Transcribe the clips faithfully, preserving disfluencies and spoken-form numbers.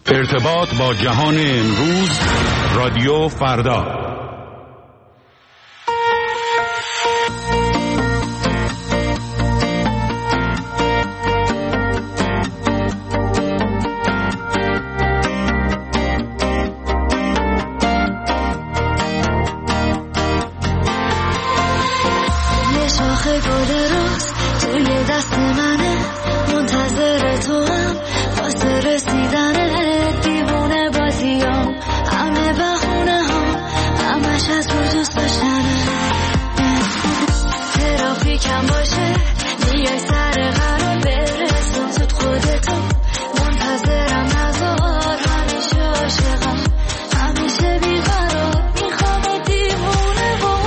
ارتباط با جهان امروز، رادیو فردا. یه شاخه گل روز توی دست منه، منتظر تو هم واسه رسیدنه. دیوونه بازیام همه بخونه ها، همش از رو دوست داشتنه. ترافیکم باشه میای سر قرار برسون، زود خودتو منتظرم نذار. همیشه عاشقم، همیشه بیقرار، میخوام دیوونه با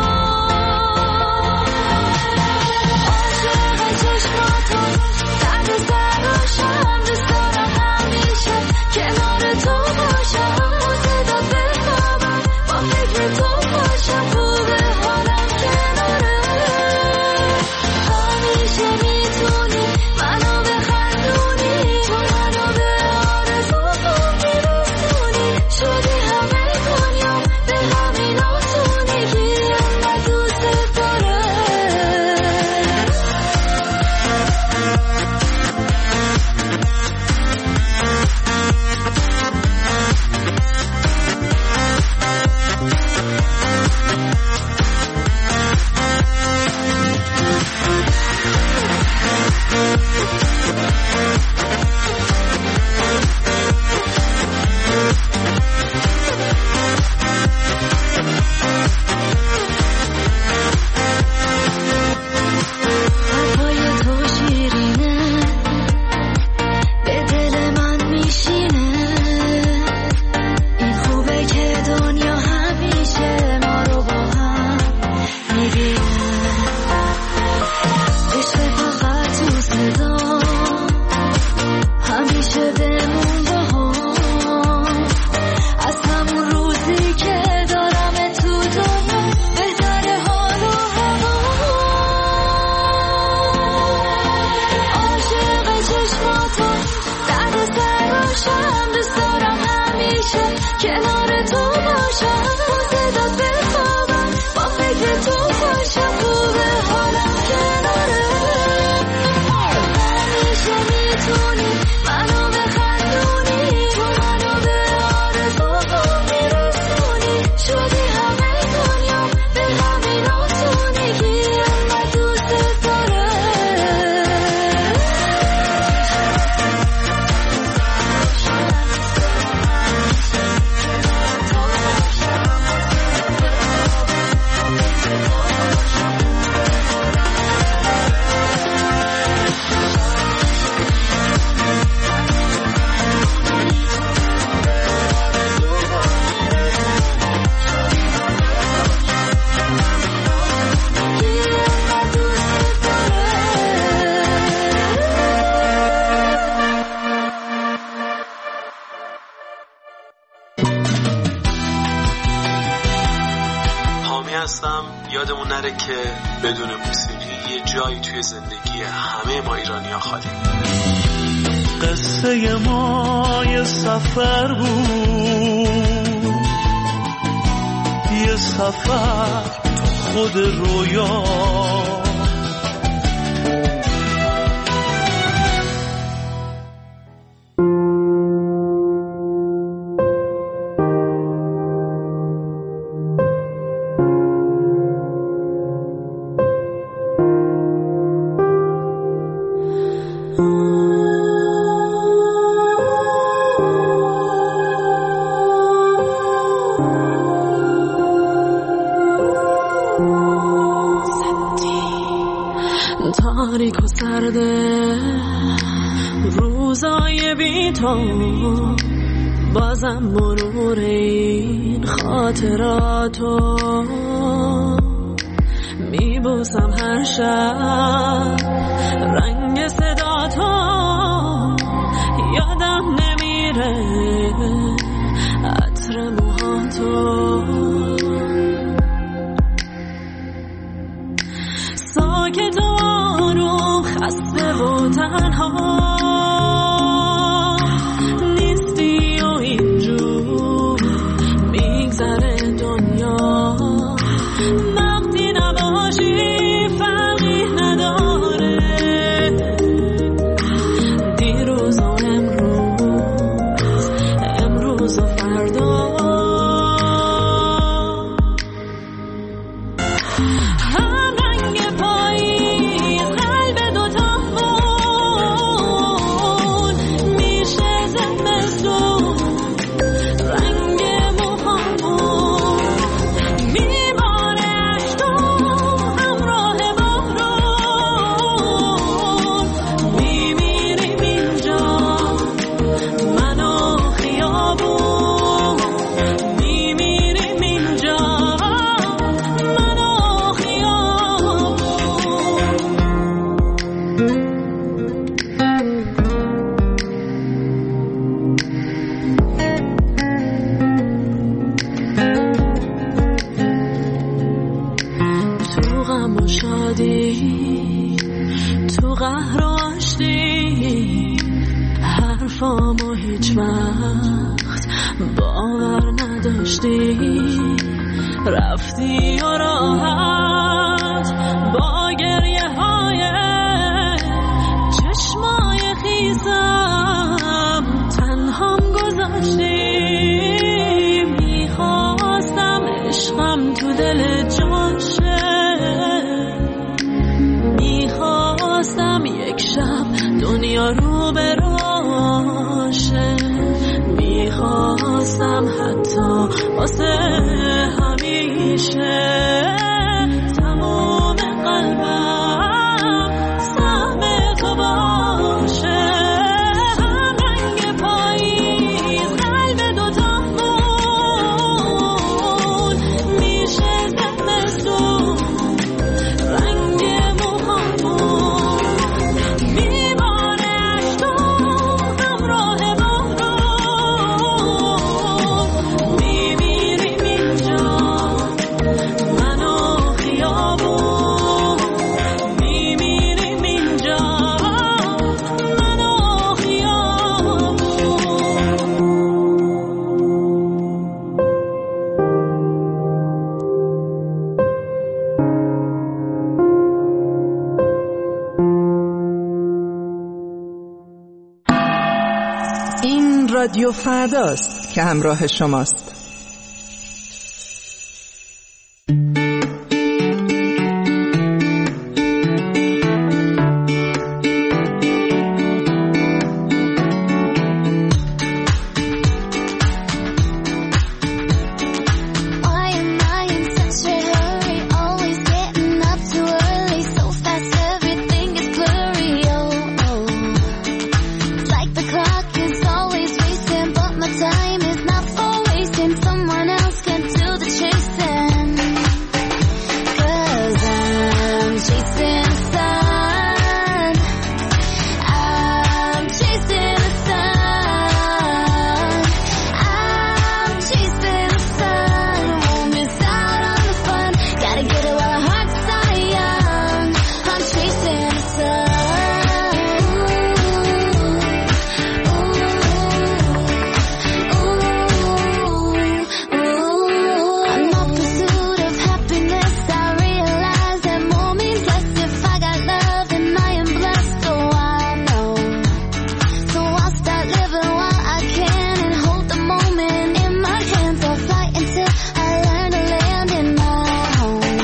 عاشق چشماتو، درد سراشم، دوست دارم همیشه کنار تو باشم. صدا بخوابم با فکر تو باشم، خوبه حالم کناره. همیشه میتونی منو بخندونی، تو منو به آرزوام میرسونی. شدی همه دنیام، به همین آسونگی انقدر دوست داره. حرفای تو شیرینه، به دل من میشینه. این خوبه که دنیا همیشه ما رو با هم میبینه. عشق فقط تو صدا، همیشه بمون با هم. از همون روزی که دارم تو دنیا، بهتره حال و هوا. عاشق چشماتو، درد سراشم، دوست دارم همیشه کنار تو باشم. با صدات بخوابم، با فکر تو باشم، خوبه حالم کناره. همیشه میتونی منو بخندونی، تو منو به آرزوام میرسونی. شدی همه دنیام، به همین آسونگی انقدر دوست داره. حامی هستم. یادمون نره که بدون موسیقی یه جایی توی زندگی همه ما ایرانی‌ها خالی. قصه ما یه سفر بود، یه سفر خود رویا. تاریک و سرده روزای بی تو، بازم مرور این خاطراتو میبوسم هر شب. رنگ صداتو یادم نمیره، عطر موهاتو. ساکت و آروم، خسته و تنها، نیستی حرفامو هیچ وقت باور نداشتی، رفتی و راحت با گریه های چشمای خیزم تنهام گذاشتی. میخواستم عشقم تو دل جاشه، میخواستم یک شب دنیا رو براشه، میخواستم حتی واسه همیشه تمام قلبم سهم تو باشه. هم رنگ پاییز قلب دوتامون میشه زمستون، رنگ موهامون میباره اشکو همراه بارون. میمیریم اینجا من و خیابون، میمیریم اینجا من و خیابون. این رادیو فرداست که همراه شماست. Why am I in such a hurry? Always getting up too early, so fast everything is blurry. Oh, oh. It's like the clock is always racing, but my time is not for wasting. Someone else can do the chasing, 'cause I'm chasing the sun. I'm chasing the sun. I'm chasing the sun. Won't miss out on the fun. Gotta get it while our hearts are young. I'm chasing the sun. Ooh, ooh, ooh. I'm not pursuit of happiness. I realize that more means less if I got love, then I am blessed. Oh, I know. So I'll start living while I can and hold the moment in my hands. I'll fly until I learn to land in my home.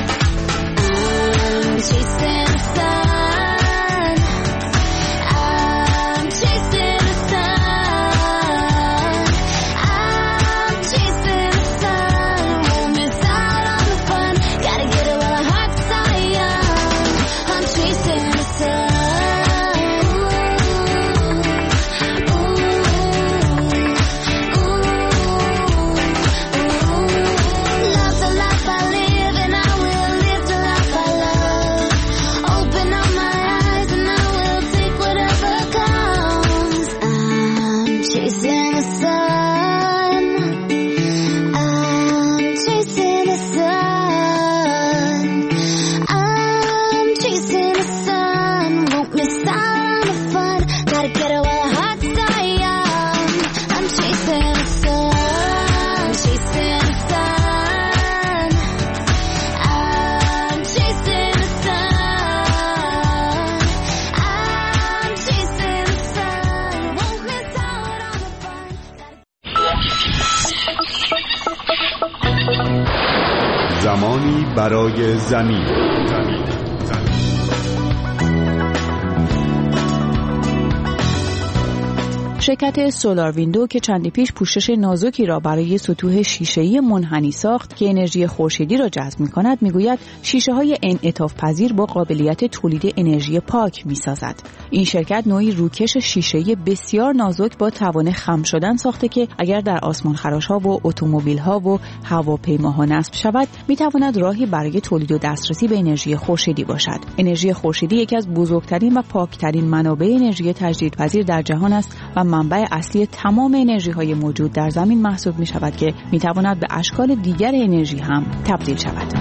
I'm chasing the sun. I'm chasing the sun. I'm chasing the sun. Won't miss out on the fun. Gotta get it while our hearts are young. I'm chasing the sun. Ooh, ooh, ooh. Love the life I live and I will live the life I love. Open up my eyes and I will take whatever comes. I'm chasing the sun. I'm chasing the sun. I'm chasing the sun. Won't miss out on the fun. Gotta get it while our hearts are young. I'm chasing the sun. Chasing the sun. I'm chasing the sun. I'm chasing the sun. Won't miss out on the fun. زمانی برای زمین. شرکت سولار ویندو که چندی پیش پوشش نازکی را برای سطوح شیشه‌ای منحنی ساخت که انرژی خورشیدی را جذب می‌کند، می‌گوید شیشه‌های انعطاف پذیر با قابلیت تولید انرژی پاک می‌سازد. این شرکت نوعی روکش شیشه‌ای بسیار نازک با توان خم شدن ساخته که اگر در آسمانخراش‌ها و اتومبیل‌ها و هواپیماها نصب شود، می‌تواند راهی برای تولید و دسترسی به انرژی خورشیدی باشد. انرژی خورشیدی یکی از بزرگترین و پاکترین منابع انرژی تجدیدپذیر در جهان است و منبع اصلی تمام انرژی‌های موجود در زمین محسوب می‌شود که می‌تواند به اشکال دیگر انرژی هم تبدیل شود.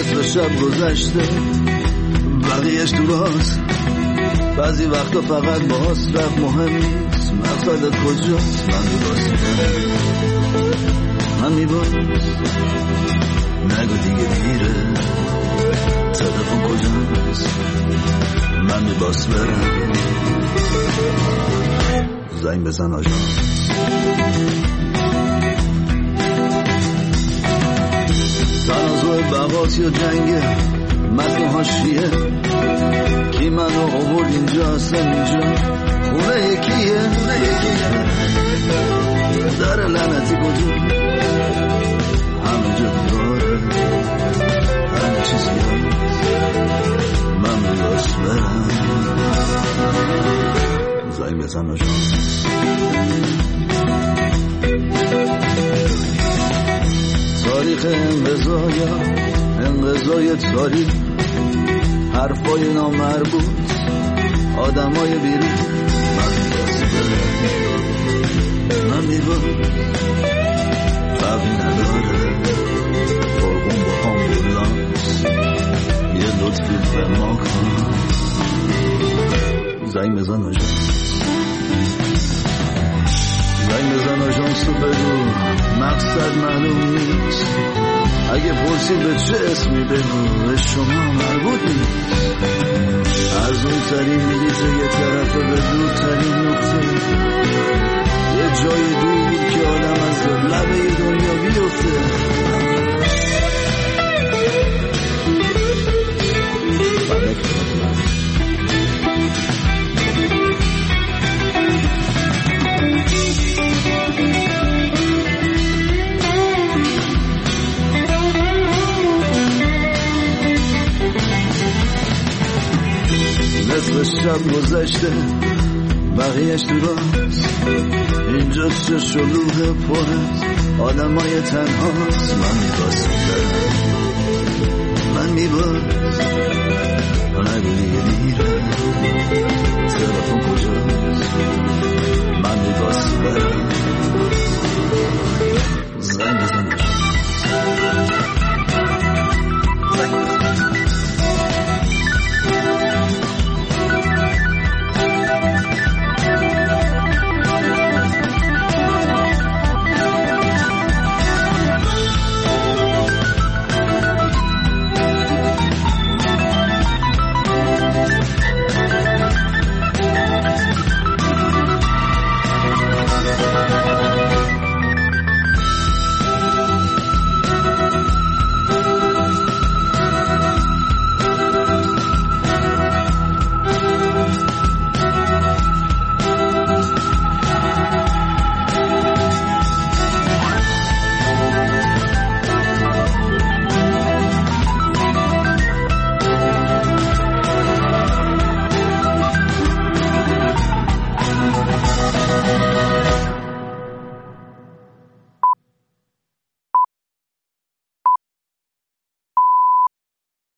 نصف شب گذشته بقیهش تو راست. بعضی وقتا فقط باست رفت مهم نیست. مقصدت کجاست؟ من میباس من میباس نگو دیگه دیره. تلفن کجاست؟ من میباس برم زنگ بزن آژانس. تنازع بغات یا جنگه متن هاشیه. کی منو آورد اینجا اصلا اینجا خونه یکیه. خونه یکیه در لعنتی کجا همه جا داره همه چیز یاد. من میباس برم زنگ بزن آژانس. تاریخ انقضایا انقضای تاریخ حرفای نامربوط آدمای بیری. من میباس برم من میباس فرقی نداره فرقون با آمبولانس. یه لطفی به ما کن زنگ بزن آژانس. زنگ بزن آژانس رو بگو مقصد معلوم نیست. اگه پرسید به چه اسمی بگو به شما مربوط نیست. از اون ترین میریزه یه طرف به دور ترین نقطه. یه جای دور که آدم از لبه دنیا بیفته. نصف شب گذشته بقیهش تو راست. اینجا چه شلوغ پرست آدمای تنهاست. من میباس من میباس نگو دیگه دیره.